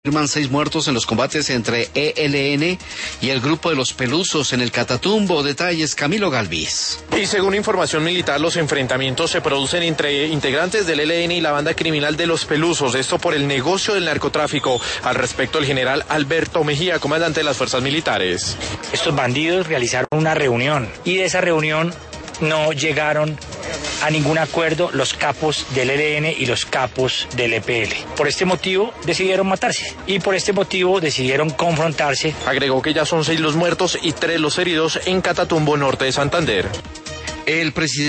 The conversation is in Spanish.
Confirman 6 muertos en los combates entre ELN y el grupo de los Pelusos en el Catatumbo. Detalles, Camilo Galvis. Y según información militar, los enfrentamientos se producen entre integrantes del ELN y la banda criminal de los Pelusos. Esto por el negocio del narcotráfico. Al respecto, el general Alberto Mejía, comandante de las fuerzas militares. Estos bandidos realizaron una reunión y de esa reunión no llegaron a ningún acuerdo los capos del ELN y los capos del EPL. Por este motivo decidieron matarse y por este motivo decidieron confrontarse. Agregó que ya son 6 los muertos y 3 los heridos en Catatumbo, norte de Santander. El presidente